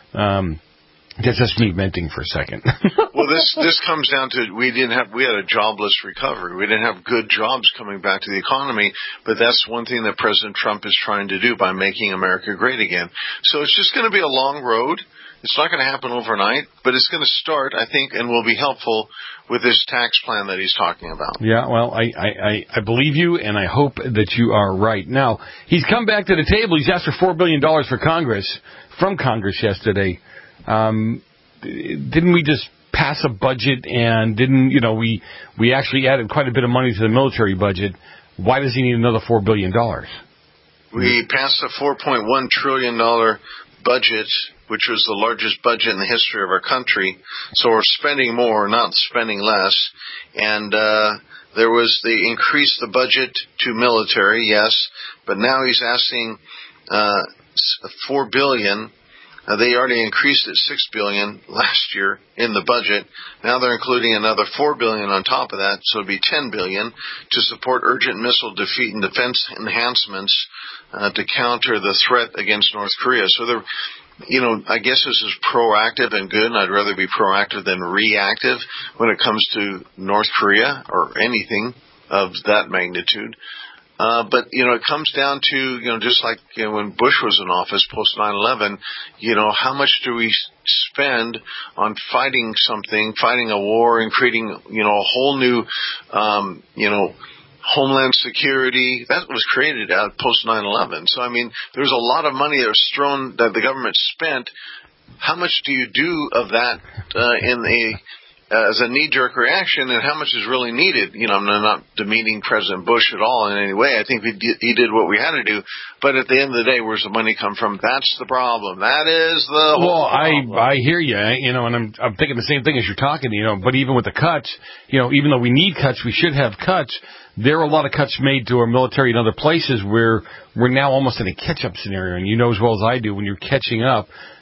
Um, That's just me venting for a second. Well, this this comes down to we didn't have we had a jobless recovery. We didn't have good jobs coming back to the economy, but that's one thing that President Trump is trying to do by making America great again. So it's just going to be a long road. It's not going to happen overnight, but it's going to start, I think, and will be helpful with this tax plan that he's talking about. Yeah, well, I, I, I believe you, and I hope that you are right. Now, he's come back to the table. He's asked for four billion dollars for Congress, from Congress yesterday. Um, didn't we just pass a budget and didn't, you know, we, we actually added quite a bit of money to the military budget. Why does he need another four billion dollars? We passed a four point one trillion dollars budget, which was the largest budget in the history of our country. So we're spending more, not spending less. And, uh, there was the increase the budget to military, yes, but now he's asking, uh, four billion dollars. Uh, they already increased it six billion dollars last year in the budget. Now they're including another four billion dollars on top of that, so it'll be ten billion dollars to support urgent missile defeat and defense enhancements uh, to counter the threat against North Korea. So they're, you know, I guess this is proactive and good, and I'd rather be proactive than reactive when it comes to North Korea or anything of that magnitude. Uh, but, you know, it comes down to, you know, just like you know, when Bush was in office post nine eleven, you know, how much do we spend on fighting something, fighting a war and creating, you know, a whole new, um, you know, Homeland Security. That was created out post nine eleven. So, I mean, there's a lot of money that was thrown, that the government spent. How much do you do of that uh, in a... Uh, as a knee-jerk reaction, and how much is really needed? You know, I'm not demeaning President Bush at all in any way. I think he did, he did what we had to do. But at the end of the day, where's the money come from? That's the problem. That is the well, problem. I I hear you. You know, and I'm I'm thinking the same thing as you're talking. You know, but even with the cuts, you know, even though we need cuts, we should have cuts. There are a lot of cuts made to our military in other places where we're now almost in a catch-up scenario. And you know as well as I do, when you're catching up,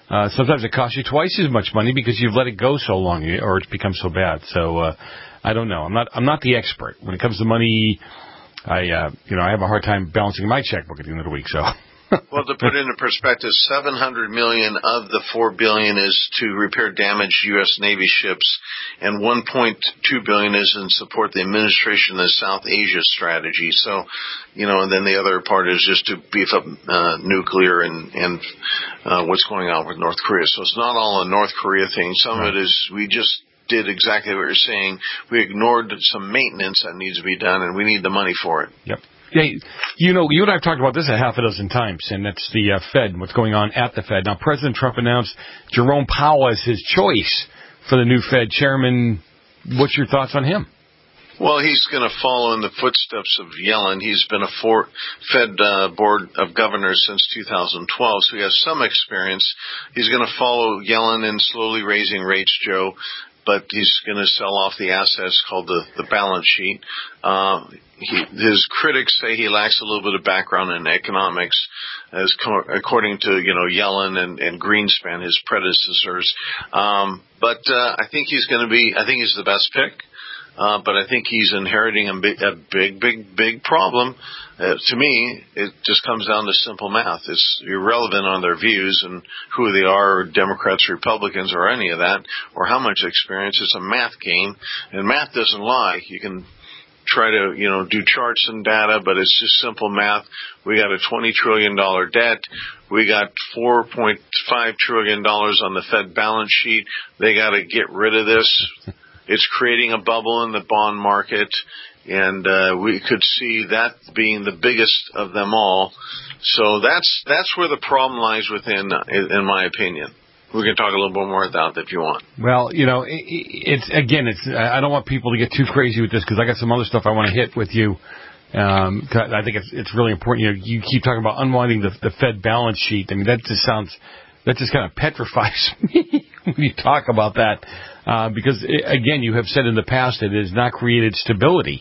Uh, sometimes it costs you twice as much money because you've let it go so long, or it's become so bad. So uh, I don't know. I'm not. I'm not the expert when it comes to money. I, uh, you know, I have a hard time balancing my checkbook at the end of the week. So. Well, to put it into perspective, seven hundred million dollars of the four billion dollars is to repair damaged U S. Navy ships, and one point two billion dollars is in support of the administration of the South Asia strategy. So, you know, and then the other part is just to beef up uh, nuclear and, and uh, what's going on with North Korea. So it's not all a North Korea thing. Some right. of it is we just did exactly what you're saying. We ignored some maintenance that needs to be done, and we need the money for it. Yep. Yeah, you know, you and I have talked about this a half a dozen times, and that's the uh, Fed, what's going on at the Fed. Now, President Trump announced Jerome Powell as his choice for the new Fed chairman. What's your thoughts on him? Well, he's going to follow in the footsteps of Yellen. He's been a for, Fed uh, Board of Governors since two thousand twelve, so he has some experience. He's going to follow Yellen in slowly raising rates, Joe, but he's going to sell off the assets called the, the balance sheet. Uh, he, his critics say he lacks a little bit of background in economics, as co- according to, you know, Yellen and, and Greenspan, his predecessors. Um, but uh, I think he's going to be, I think he's the best pick. Uh, but I think he's inheriting a big, a big, big, big problem. Uh, to me, it just comes down to simple math. It's irrelevant on their views and who they are, Democrats, Republicans, or any of that, or how much experience. It's a math game, and math doesn't lie. You can try to, you know, do charts and data, but it's just simple math. We got a twenty trillion dollars debt. We got four point five trillion dollars on the Fed balance sheet. They got to get rid of this. It's creating a bubble in the bond market, and uh, we could see that being the biggest of them all. So that's that's where the problem lies within, in my opinion. We can talk a little bit more about that if you want. Well, you know, it, it's again, it's I don't want people to get too crazy with this because I got some other stuff I want to hit with you. Um, I think it's it's really important. You know, you keep talking about unwinding the, the Fed balance sheet. I mean, that just sounds that just kind of petrifies me when you talk about that. Uh, because, it, again, you have said in the past it has not created stability.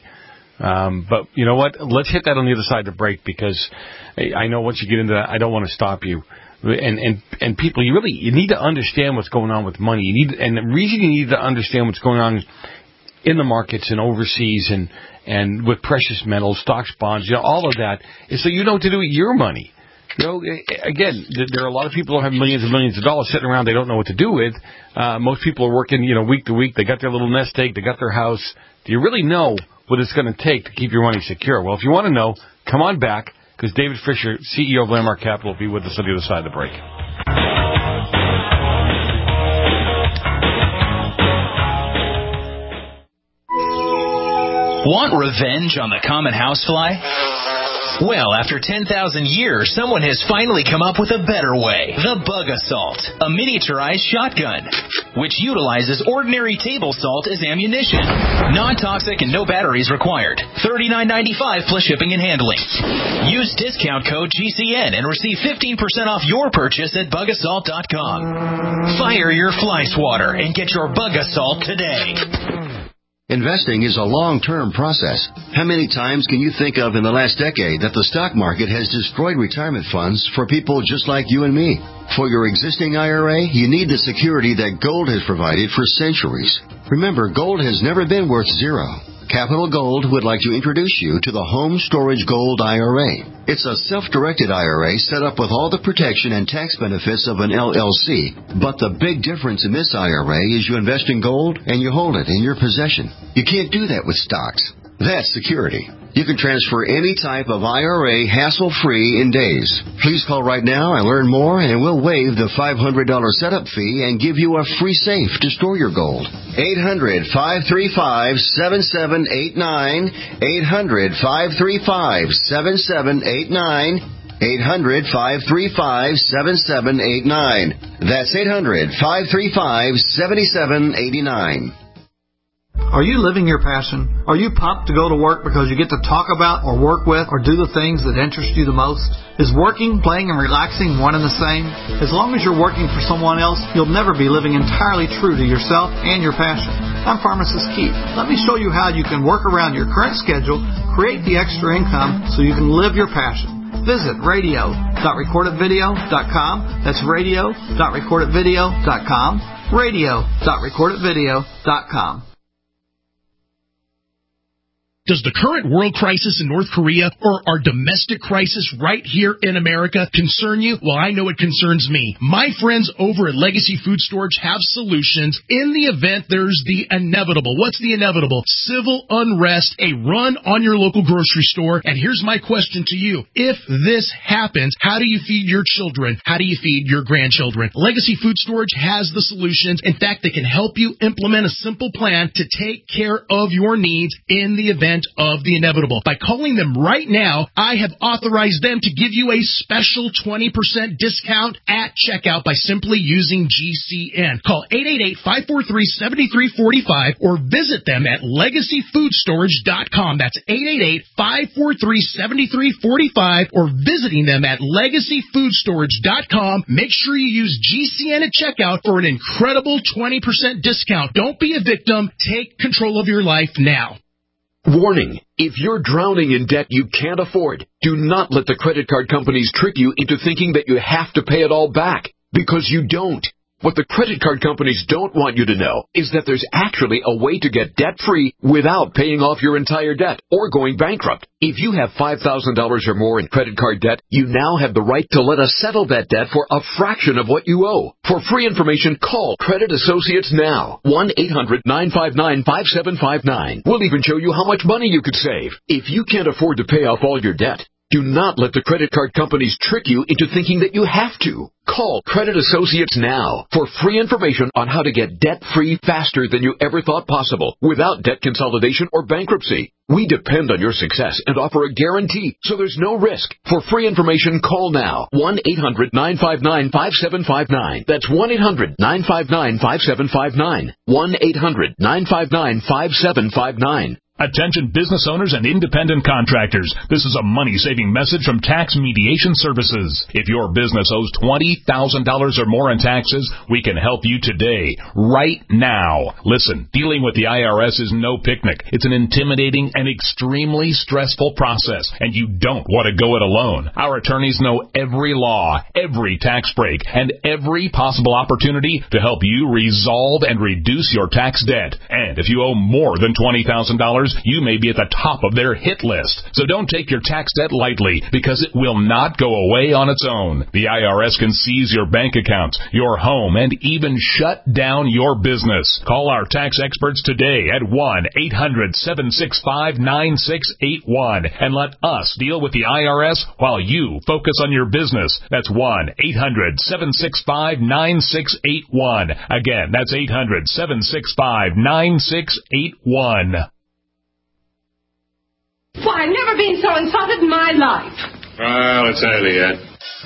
Um, but you know what? Let's hit that on the other side of the break because I, I know once you get into that, I don't want to stop you. And, and, and people, you really, you need to understand what's going on with money. You need, and the reason you need to understand what's going on in the markets and overseas and, and with precious metals, stocks, bonds, you know, all of that is so you know what to do with your money. You know, again, there are a lot of people who have millions and millions of dollars sitting around they don't know what to do with. Uh, most people are working, you know, week to week. They got their little nest egg. They got their house. Do you really know what it's going to take to keep your money secure? Well, if you want to know, come on back because David Fisher, C E O of Landmark Capital, will be with us on the other side of the break. Want revenge on the common housefly? Well, after ten thousand years, someone has finally come up with a better way. The Bug Assault, a miniaturized shotgun, which utilizes ordinary table salt as ammunition. Non-toxic and no batteries required. thirty-nine ninety-five plus shipping and handling. Use discount code G C N and receive fifteen percent off your purchase at bug assault dot com. Fire your fly swatter and get your Bug Assault today. Investing is a long-term process. How many times can you think of in the last decade that the stock market has destroyed retirement funds for people just like you and me? For your existing I R A, you need the security that gold has provided for centuries. Remember, gold has never been worth zero. Capital Gold would like to introduce you to the Home Storage Gold I R A. It's a self-directed I R A set up with all the protection and tax benefits of an L L C. But the big difference in this I R A is you invest in gold and you hold it in your possession. You can't do that with stocks. That's security. You can transfer any type of I R A hassle-free in days. Please call right now and learn more, and we'll waive the five hundred dollars setup fee and give you a free safe to store your gold. eight hundred, five three five, seven seven eight nine. eight hundred, five three five, seven seven eight nine. eight hundred, five three five, seven seven eight nine. That's eight hundred, five three five, seven seven eight nine. Are you living your passion? Are you pumped to go to work because you get to talk about or work with or do the things that interest you the most? Is working, playing, and relaxing one and the same? As long as you're working for someone else, you'll never be living entirely true to yourself and your passion. I'm Pharmacist Keith. Let me show you how you can work around your current schedule, create the extra income so you can live your passion. Visit radio dot record it video dot com. That's radio dot record it video dot com. radio dot record it video dot com. Does the current world crisis in North Korea or our domestic crisis right here in America concern you? Well, I know it concerns me. My friends over at Legacy Food Storage have solutions in the event there's the inevitable. What's the inevitable? Civil unrest, a run on your local grocery store. And here's my question to you. If this happens, how do you feed your children? How do you feed your grandchildren? Legacy Food Storage has the solutions. In fact, they can help you implement a simple plan to take care of your needs in the event of the inevitable. By calling them right now, I have authorized them to give you a special twenty percent discount at checkout by simply using G C N. Call eight eight eight, five four three, seven three four five or visit them at legacy food storage dot com. That's eight eight eight, five four three, seven three four five or visiting them at legacy food storage dot com. Make sure you use G C N at checkout for an incredible twenty percent discount. Don't be a victim. Take control of your life now. Warning, if you're drowning in debt you can't afford, do not let the credit card companies trick you into thinking that you have to pay it all back, because you don't. What the credit card companies don't want you to know is that there's actually a way to get debt-free without paying off your entire debt or going bankrupt. If you have five thousand dollars or more in credit card debt, you now have the right to let us settle that debt for a fraction of what you owe. For free information, call Credit Associates now. one eight hundred, nine five nine, five seven five nine. We'll even show you how much money you could save. If you can't afford to pay off all your debt, do not let the credit card companies trick you into thinking that you have to. Call Credit Associates now for free information on how to get debt-free faster than you ever thought possible without debt consolidation or bankruptcy. We depend on your success and offer a guarantee, so there's no risk. For free information, call now. one eight hundred, nine five nine, five seven five nine. That's one eight hundred, nine five nine, five seven five nine. one eight hundred, nine five nine, five seven five nine. Attention business owners and independent contractors. This is a money-saving message from Tax Mediation Services. If your business owes twenty thousand dollars or more in taxes, we can help you today, right now. Listen, dealing with the I R S is no picnic. It's an intimidating and extremely stressful process, and you don't want to go it alone. Our attorneys know every law, every tax break, and every possible opportunity to help you resolve and reduce your tax debt. And if you owe more than twenty thousand dollars, you may be at the top of their hit list. So don't take your tax debt lightly, because it will not go away on its own. The I R S can seize your bank accounts, your home, and even shut down your business. Call our tax experts today at one eight hundred, seven six five, nine six eight one and let us deal with the I R S while you focus on your business. That's one eight hundred, seven six five, nine six eight one. Again, that's eight hundred, seven six five, nine six eight one. Why, I've never been so insulted in my life. Well, it's early yet.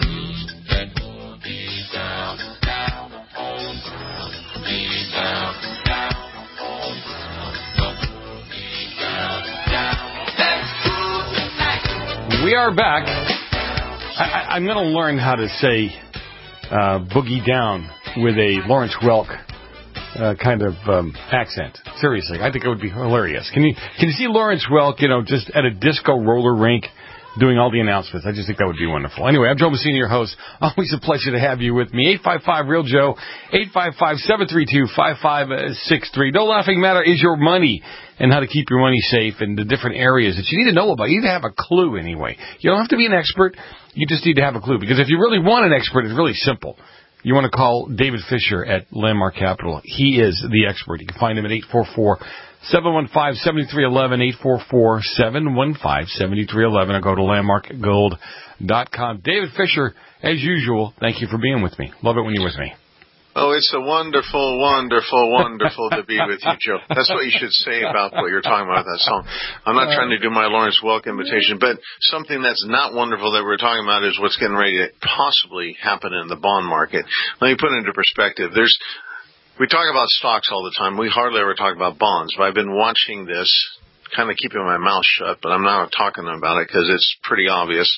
We are back. I, I, I'm going to learn how to say uh, boogie down with a Lawrence Welk Uh, kind of um, accent. Seriously, I think it would be hilarious. Can you can you see Lawrence Welk, you know, just at a disco roller rink doing all the announcements? I just think that would be wonderful. Anyway, I'm Joe Messina, your host. Always a pleasure to have you with me. eight five five, real Joe, eight five five, seven three two, five five six three. No laughing matter is your money and how to keep your money safe in the different areas that you need to know about. You need to have a clue anyway. You don't have to be an expert. You just need to have a clue, because if you really want an expert, it's really simple. You want to call David Fisher at Landmark Capital. He is the expert. You can find him at eight four four, seven one five, seven three one one, eight four four, seven one five, seven three one one, or go to landmark gold dot com. David Fisher, as usual, thank you for being with me. Love it when you're with me. Oh, it's a wonderful, wonderful, wonderful to be with you, Joe. That's what you should say about what you're talking about, that song. I'm not trying to do my Lawrence Welk imitation, but something that's not wonderful that we're talking about is what's getting ready to possibly happen in the bond market. Let me put it into perspective. There's, we talk about stocks all the time. We hardly ever talk about bonds, but I've been watching this, kind of keeping my mouth shut, but I'm not talking about it because it's pretty obvious.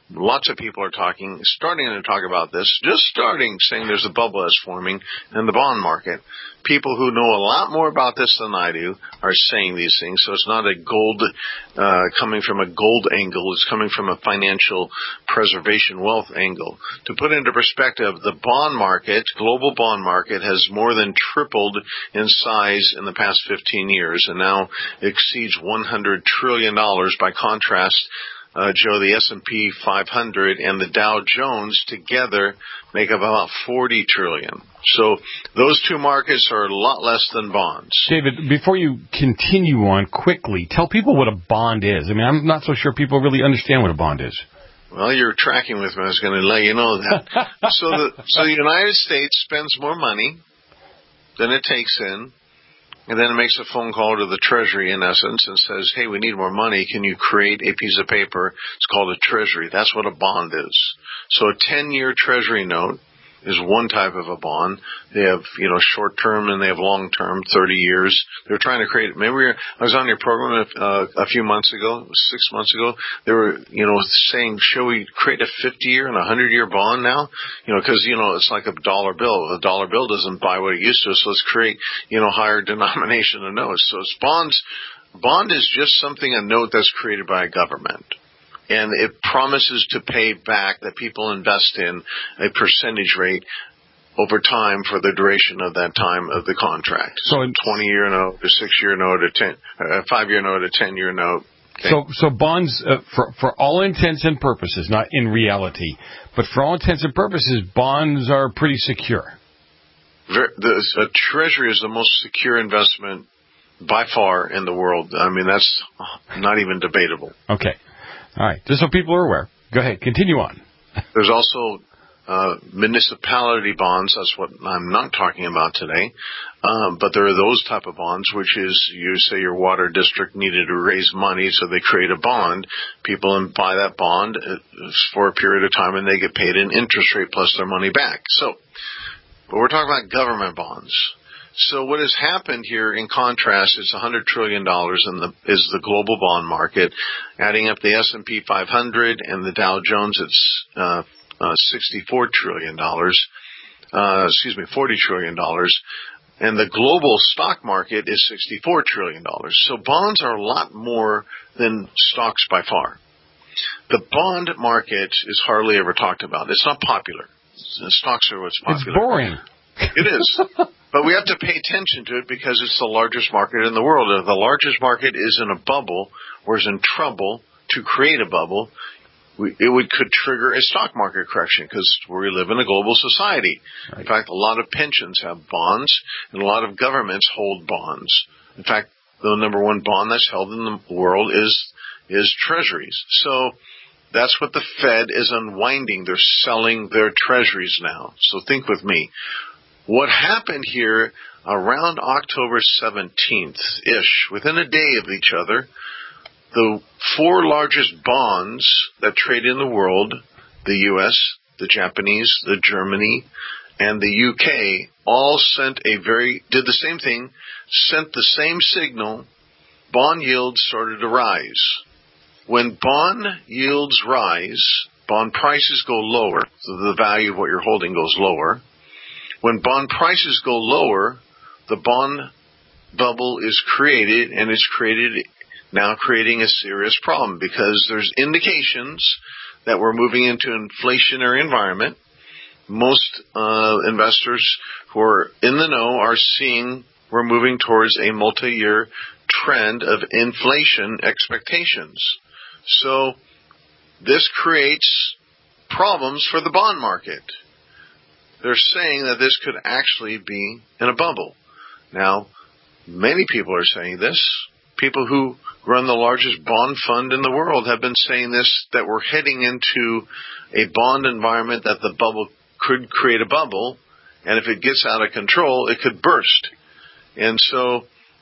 lots of people are talking, starting to talk about this, just starting, saying there's a bubble that's forming in the bond market. People who know a lot more about this than I do are saying these things. So it's not a gold, uh, coming from a gold angle. It's coming from a financial preservation wealth angle. To put into perspective, the bond market, global bond market, has more than tripled in size in the past fifteen years and now exceeds one hundred trillion dollars. By contrast, Uh, Joe, the S and P five hundred and the Dow Jones together make up about forty trillion dollars. So those two markets are a lot less than bonds. David, before you continue on quickly, tell people what a bond is. I mean, I'm not so sure people really understand what a bond is. Well, you're tracking with me. I was going to let you know that. so, the, so the United States spends more money than it takes in. And then it makes a phone call to the Treasury, in essence, and says, hey, we need more money. Can you create a piece of paper? It's called a Treasury. That's what a bond is. So a ten-year Treasury note is one type of a bond. They have, you know, short-term and they have long-term, thirty years. They're trying to create, maybe I was on your program uh, a few months ago, six months ago. They were, you know, saying, shall we create a fifty-year and a hundred-year bond now? You know, because, you know, it's like a dollar bill. A dollar bill doesn't buy what it used to, so let's create, you know, higher denomination of notes. So it's bonds. Bond is just something, a note that's created by a government. And it promises to pay back that people invest in a percentage rate over time for the duration of that time of the contract. So a twenty-year note, a six-year note, a ten, a five-year note, a ten-year note. Okay. So, so bonds, uh, for for all intents and purposes, not in reality, but for all intents and purposes, bonds are pretty secure. The, the, a treasury is the most secure investment by far in the world. I mean, that's not even debatable. Okay. All right, just so people are aware. Go ahead, continue on. There's also uh, municipality bonds. That's what I'm not talking about today. Um, but there are those type of bonds, which is, you say your water district needed to raise money, so they create a bond. People buy that bond for a period of time, and they get paid an interest rate plus their money back. So, but we're talking about government bonds. So what has happened here, in contrast, it's one hundred trillion dollars in the, is the global bond market. Adding up the S and P five hundred and the Dow Jones, it's uh, uh, sixty-four trillion dollars. Uh, excuse me, forty trillion dollars. And the global stock market is sixty-four trillion dollars. So bonds are a lot more than stocks by far. The bond market is hardly ever talked about. It's not popular. The stocks are what's popular. It's boring. It is. But we have to pay attention to it because it's the largest market in the world. If the largest market is in a bubble or is in trouble to create a bubble, we, it would could trigger a stock market correction because we live in a global society. Right. In fact, a lot of pensions have bonds and a lot of governments hold bonds. In fact, the number one bond that's held in the world is is treasuries. So that's what the Fed is unwinding. They're selling their treasuries now. So think with me. What happened here around October seventeenth-ish, within a day of each other, the four largest bonds that trade in the world, the U S, the Japanese, the Germany, and the U K, all sent a very, did the same thing, sent the same signal. Bond yields started to rise. When bond yields rise, bond prices go lower, so the value of what you're holding goes lower. When bond prices go lower, the bond bubble is created, and it's created now creating a serious problem because there's indications that we're moving into an inflationary environment. Most uh, investors who are in the know are seeing we're moving towards a multi-year trend of inflation expectations. So this creates problems for the bond market. They're saying that this could actually be in a bubble. Now, many people are saying this. People who run the largest bond fund in the world have been saying this, that we're heading into a bond environment that the bubble could create a bubble, and if it gets out of control, it could burst. And so,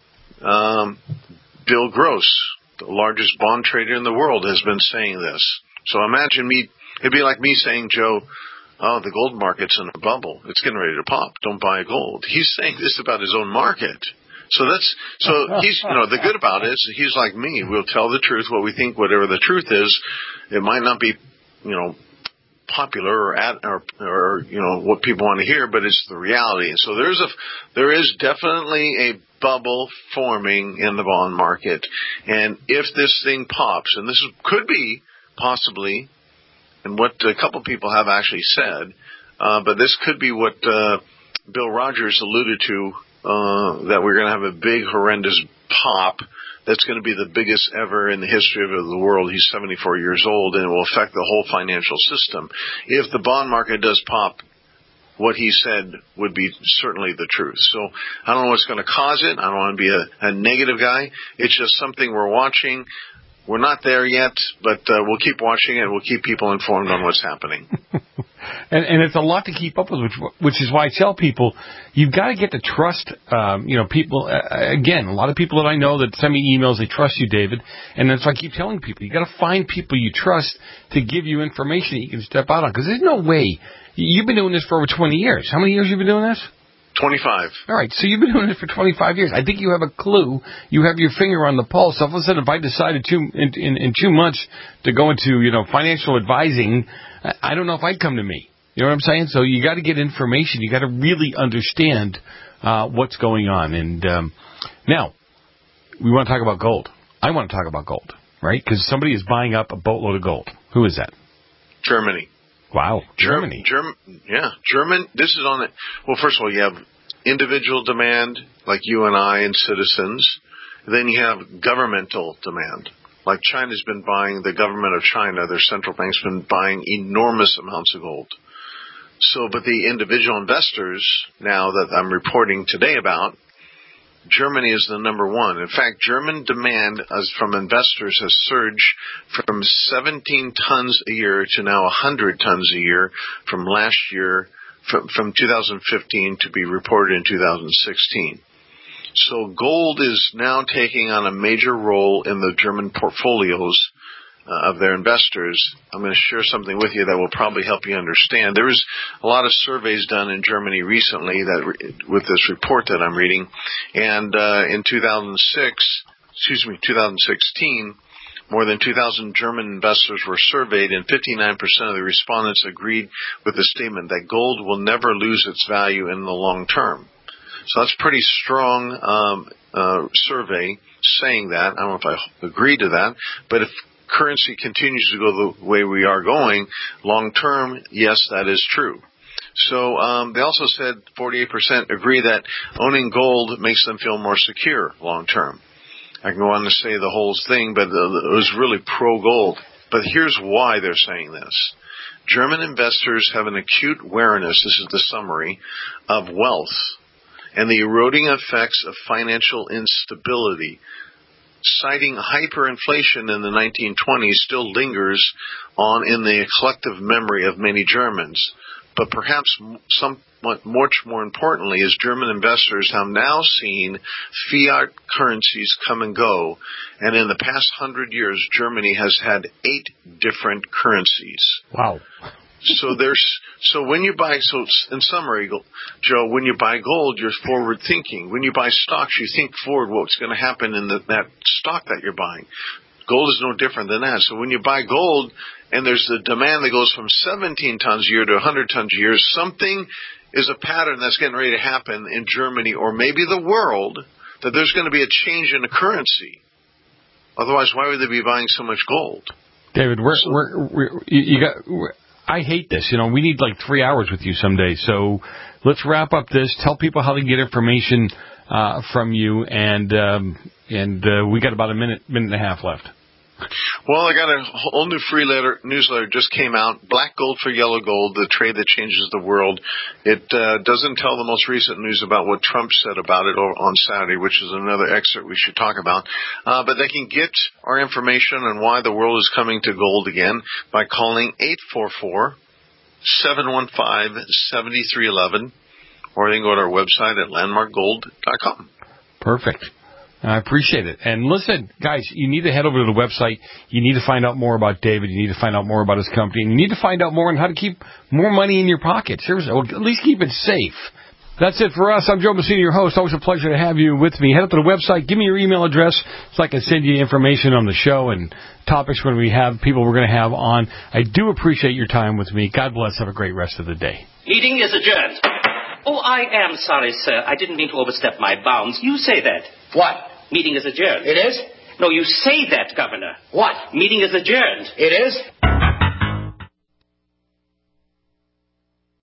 um, Bill Gross, the largest bond trader in the world, has been saying this. So imagine me, it'd be like me saying, Joe, oh, the gold market's in a bubble. It's getting ready to pop. Don't buy gold. He's saying this about his own market. So that's, so he's, you know, the good about it is he's like me. We'll tell the truth, what we think, whatever the truth is. It might not be you know, popular or, at, or or you know what people want to hear, but it's the reality. And so there's a there is definitely a bubble forming in the bond market, and if this thing pops, and this could be possibly, and what a couple people have actually said, uh, but this could be what uh, Bill Rogers alluded to, uh, that we're going to have a big horrendous pop. That's going to be the biggest ever in the history of the world. He's seventy-four years old, and it will affect the whole financial system. If the bond market does pop, what he said would be certainly the truth. So I don't know what's going to cause it. I don't want to be a, a negative guy. It's just something we're watching. We're not there yet, but uh, we'll keep watching it. We'll keep people informed on what's happening. and, and it's a lot to keep up with, which, which is why I tell people you've got to get to trust. Um, you know, people. Uh, again, a lot of people that I know that send me emails, they trust you, David, and that's why I keep telling people you got to find people you trust to give you information that you can step out on. Because there's no way you've been doing this for over twenty years. How many years have you been doing this? twenty-five. All right, so you've been doing it for twenty-five years. I think you have a clue. You have your finger on the pulse. All of a sudden, if I decided two, in, in, in two months to go into, you know, financial advising, I don't know if I'd come to me. You know what I'm saying? So you got to get information. You got to really understand uh, what's going on. And um, now, we want to talk about gold. I want to talk about gold, right? Because somebody is buying up a boatload of gold. Who is that? Germany. Wow, Germany. Germ, yeah, German. This is on it. Well, first of all, you have individual demand, like you and I and citizens. Then you have governmental demand, like China's been buying. The government of China, their central bank's been buying enormous amounts of gold. So, but the individual investors now that I'm reporting today about, Germany is the number one. In fact, German demand as from investors has surged from seventeen tons a year to now one hundred tons a year from last year, from, from two thousand fifteen to be reported in two thousand sixteen. So gold is now taking on a major role in the German portfolios uh, of their investors. I'm going to share something with you that will probably help you understand. There was a lot of surveys done in Germany recently that re- with this report that I'm reading, and uh, in two thousand six, excuse me, two thousand sixteen, more than two thousand German investors were surveyed, and fifty-nine percent of the respondents agreed with the statement that gold will never lose its value in the long term. So that's a pretty strong um, uh, survey saying that. I don't know if I agree to that, but if currency continues to go the way we are going, long term, yes, that is true. So um, they also said forty-eight percent agree that owning gold makes them feel more secure long term. I can go on to say the whole thing, but it was really pro-gold. But here's why they're saying this. German investors have an acute awareness, this is the summary, of wealth and the eroding effects of financial instability. Citing hyperinflation in the nineteen twenties still lingers on in the collective memory of many Germans. But perhaps somewhat much more importantly is German investors have now seen fiat currencies come and go. And in the past hundred years, Germany has had eight different currencies. Wow. So there's so when you buy so in summary, Joe, when you buy gold, you're forward thinking. When you buy stocks, you think forward what's going to happen in the, that stock that you're buying. Gold is no different than that. So when you buy gold and there's the demand that goes from seventeen tons a year to one hundred tons a year, something is a pattern that's getting ready to happen in Germany or maybe the world, that there's going to be a change in the currency. Otherwise, why would they be buying so much gold? David, we're, so, we're, we're you got. We're, I hate this. You know, we need like three hours with you someday. So let's wrap up this. Tell people how to get information uh, from you, and um, and uh, we got about a minute, minute and a half left. Well, I got a whole new free letter, newsletter just came out, Black Gold for Yellow Gold, the trade that changes the world. It uh, doesn't tell the most recent news about what Trump said about it on Saturday, which is another excerpt we should talk about. Uh, but they can get our information on why the world is coming to gold again by calling eight four four, seven one five, seven three one one, or they can go to our website at landmark gold dot com. Perfect. I appreciate it. And listen, guys, you need to head over to the website. You need to find out more about David. You need to find out more about his company. And you need to find out more on how to keep more money in your pocket. Seriously, or at least keep it safe. That's it for us. I'm Joe Messina, your host. Always a pleasure to have you with me. Head up to the website. Give me your email address so I can send you information on the show and topics when we have people we're going to have on. I do appreciate your time with me. God bless. Have a great rest of the day. Meeting is adjourned. Oh, I am sorry, sir. I didn't mean to overstep my bounds. You say that. What? Meeting is adjourned. It is? No, you say that, Governor. What? Meeting is adjourned. It is?